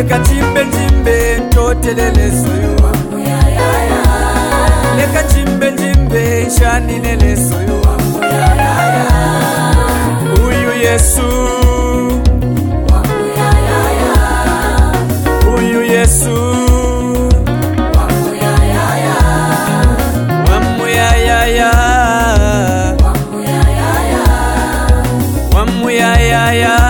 Leka chimbe njimbe totelelesoyo Leka chimbe njimbe shani lelesoyo Uyu Yesu Uyu Yesu Wamuyayaya Wamuyayaya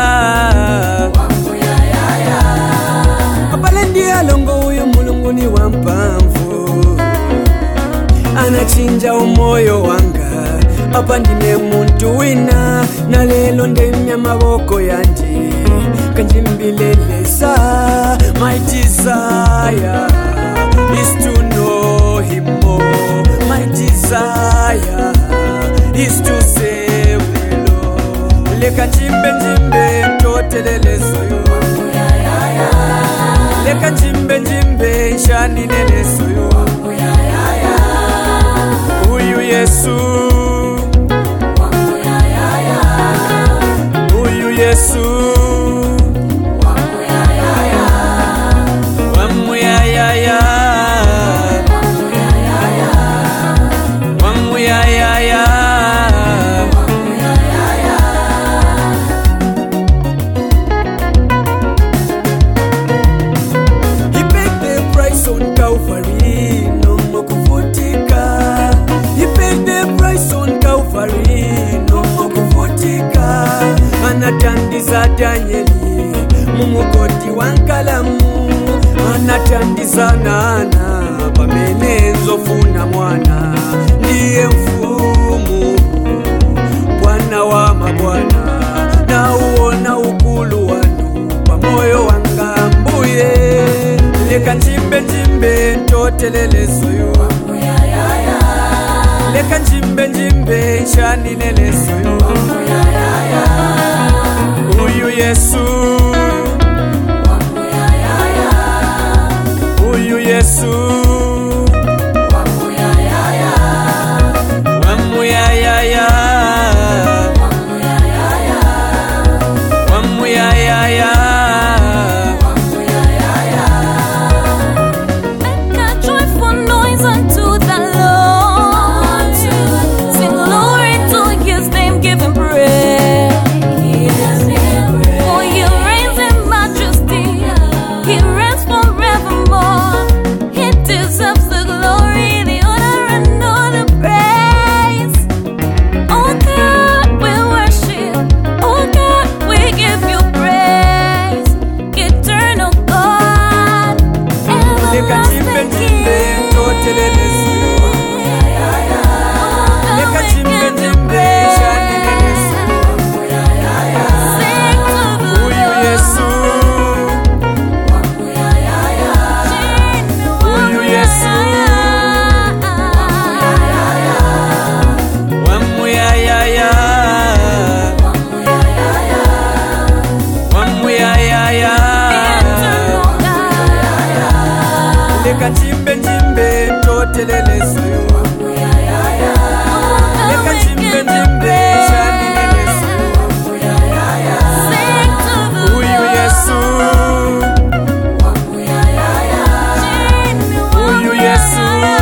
Apalendia longo uyu mulungu ni wampamvu Anachinja umoyo wanga Apa ndine muntu wina Na lelo ndemya maboko yanje Kanjimbilelesa My desire is to know him more My desire is to save the Lord Leka njimbe njimbe totelelesoyo Leka njimbe njimbe shani lelesoyo Uyu Yesu Uyu Yesu Wamuyayaya Wamuyayaya He paid the price on Calvary, no more kuvutika. He paid the price on Calvary, no more kuvutika. Anatandiza Danieli, mumugoti wankalamu. Anatandiza Nana, pamene nzofuna mwana. Ndiye mfumu, Bwana wa mabwana. Na uona ukulu wanu, pamoyo wanga mbuye. Leka njimbe njimbe totelelesoyo Leka njimbe njimbe shani lelesoyo Uyu Yesu Uyu Yesu Wamuyayaya Wamuyayaya Leka njimbe njimbe totelelesoyo Leka njimbe njimbe shani lelesoyo Uyu Yesu Uyu Yesu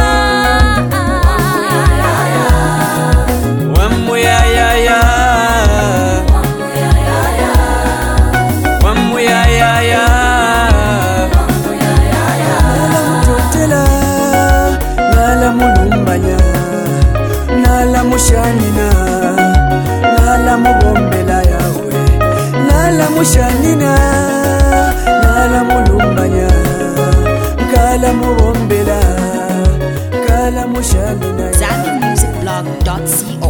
Wamuyayaya Wamuyayaya Nala mulumbanya Nala mushanina Nala mubombela yawe Nala mushanina Nala mulumbanya Kala mubombela Kala mushanina ZambianMusicBlog.co